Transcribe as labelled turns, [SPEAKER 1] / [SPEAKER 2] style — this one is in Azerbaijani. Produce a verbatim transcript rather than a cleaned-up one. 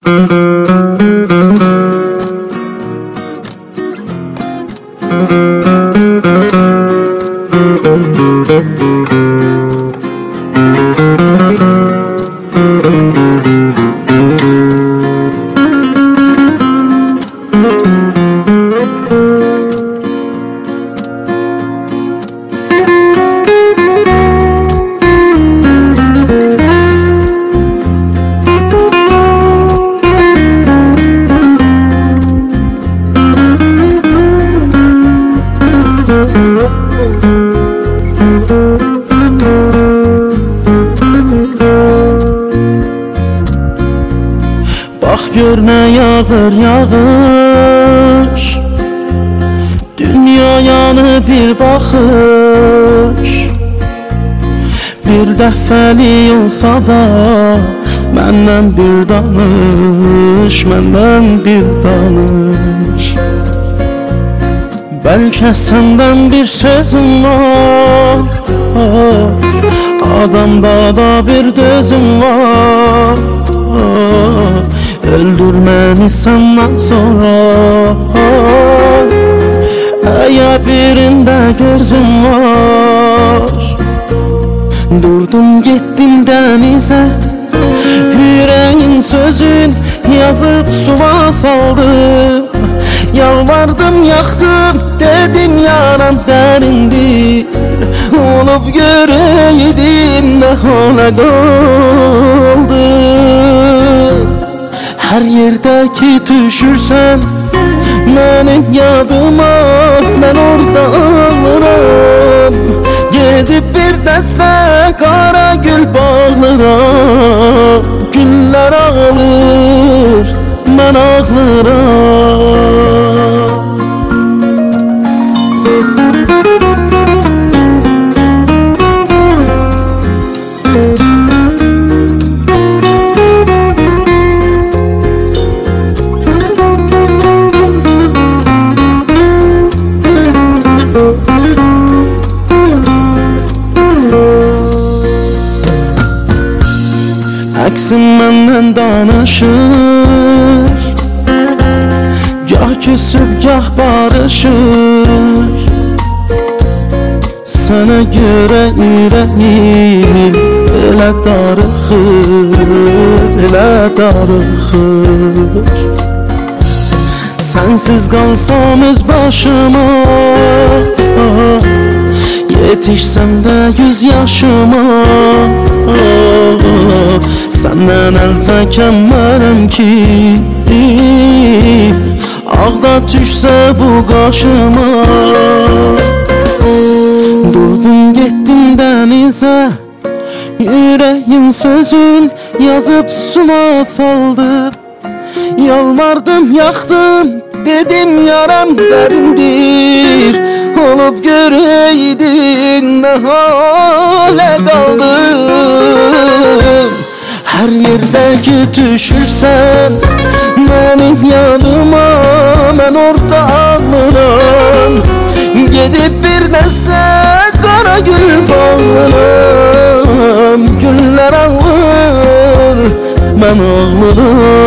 [SPEAKER 1] Bax gör nə yağır yağış, dünyayanı bir baxış. Bir dəfəli olsa da məndən bir danış, məndən bir danış. Bəlkə səndən bir sözüm var, adamda da bir dözüm var. Öldür məni səndən sonra, əgər birində gözüm var. Durdum getdim dənizə, yüreğin sözün yazıb suva saldım. Yalvardım yaxdım, dedim yaram dərindir. Olub görəydin nə hala qaldı. Hər yerdə ki düşürsən mənim yadıma, mən orada ağlıram. Gedib bir dəstə qara gül bağlıram. Günlər ağlır, mən ağlıram. Əksim məndən danışır, gah küsüb gah barışır. Sənə görə ürəyim elə darıxır, elə darıxır. Sənsiz qalsam öz başıma, yetişsəm də yüz yaşıma. Səndən əl çəkəmərəm ki, ağda düşsə bu qaşıma. Durdum getdim dənizə, yüreğin sözün yazıb suma saldım. Yalvardım yaxdım, dedim yaram dərindir. Olub görəydin nə halə qaldım. Hər yerdə ki düşürsən mənim yanıma, mən orada ağlıram. Gedib bir dəstə qara gül bağlıram. Günlər ağlar, mən ağlıram.